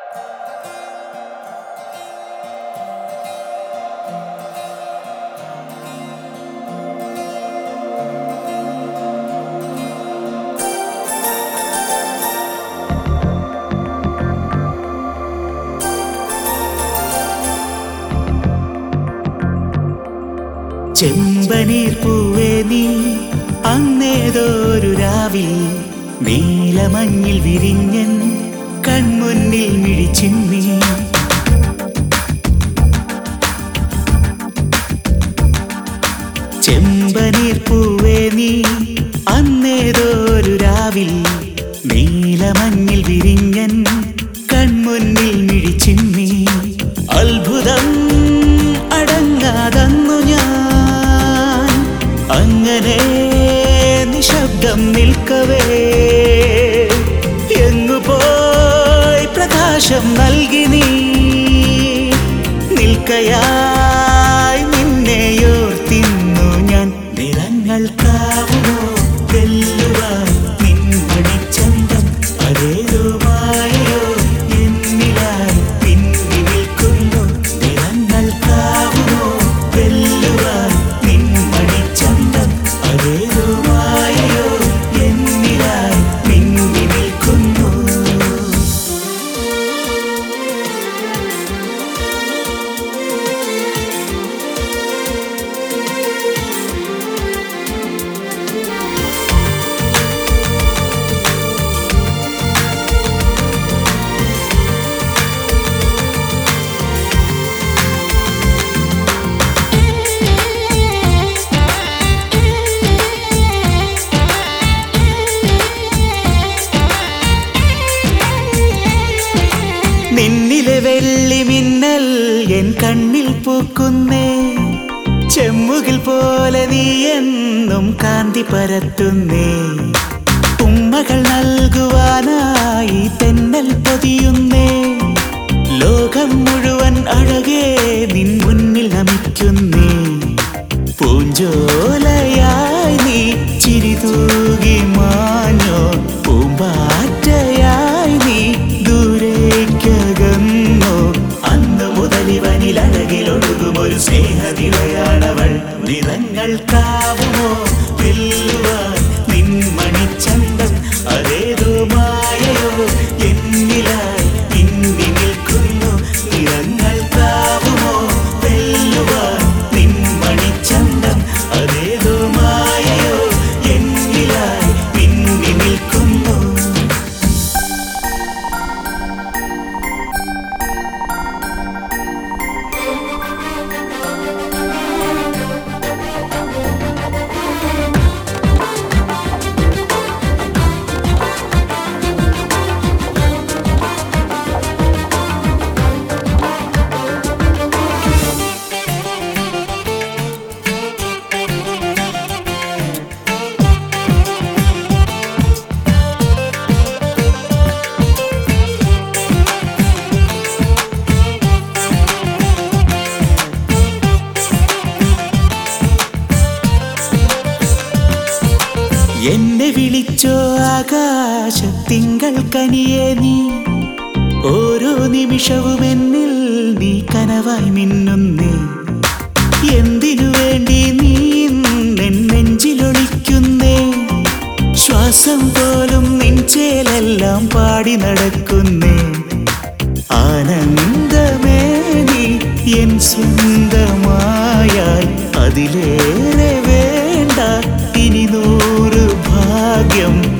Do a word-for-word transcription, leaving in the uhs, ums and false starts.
ചെമ്പനീർ പൂവേ നീ അന്നേതൊരു രാവിൽ നീലമഞ്ഞിൽ വിരിഞ്ഞൻ കൺമുന്നിൽ മിഴിച്ചിന്നി. ചെമ്പനീർ പൂവേ നീ അന്നേതൊരു രാവിൽ നീലമഞ്ഞിൽ വിരിഞ്ഞൻ കൺമുന്നിൽ മിഴിച്ചിന്നി. അത്ഭുതം അടങ്ങാതന്നു ഞാൻ അങ്ങനെ നിശബ്ദം നിൽക്കവേ, എങ്ങു പോയി പ്രകാശം നൽകി നീ നിൽക്കയായി നിന്നെയോർത്തിന്നു ഞാൻ. നിറങ്ങൾ കാവുമോ വെല്ലുവാൻ നിൻമണിച്ചന്തം അതേതോ മായയോ എന്നിലായി പിന്നി നിൽക്കുന്നു. നിറങ്ങൾ കാവുമോ വെല്ലുവാൻ നിൻമണിച്ചന്തം അതേതോ മായയോ എന്നിലായി പിന്നി നിൽക്കുന്നു. നിന്നിലെ വെള്ളി മിന്നൽ എൻ കണ്ണിൽ പൂക്കുന്നേ, ചെമ്മുകിൽ പോലെ നീ എന്നും കാന്തി പരത്തുന്നേ. ഉമ്മകൾ നൽകുവാനായി തെന്നൽ പൊതിയുന്നേ, ലോകം മുഴുവൻ അഴകേ നിൻ മുന്നിൽ നമിക്കുന്നേ. പൂഞ്ചോലയായി നീ ചിരിതൂകി മാഞ്ഞോ, പൂമ്പാറ്റയായി നീ ദൂരേക്കകന്നോ. അന്ന് മുതലിവനിൽ അഴകിലൊഴുകുമൊരു സ്നേഹനിളയാണവൾ. നിറങ്ങൾ കാവുമോ വെല്ലുവാൻ നിൻമണിച്ചന്തം അതേതോ മായയോ എന്നിലായി പിന്നി നിൽക്കുന്നു. നിറങ്ങൾ കാവുമോ വെല്ലുവാൻ നിൻമണിച്ചന്തം അതേതോ മായയോ എന്നിലായി പിന്നി നിൽക്കുന്നു. എന്നെ വിളിച്ചോ ആകാശത്തിങ്കൾ കനിയേ നീ, ഓരോ നിമിഷവും എന്നിൽ നീ കനവായി മിന്നുന്നേ. എന്തിനു വേണ്ടി നീ എൻ നെഞ്ചിലൊളിക്കുന്നേ, ശ്വാസം പോലും നിൻചേലെല്ലാം പാടി നടക്കുന്നേ. ആനന്ദമേ നീ എൻ സ്വന്തമായാൽ അതിലേറെ വേണ്ട ഇനി നൂറ് ഭാഗ്യം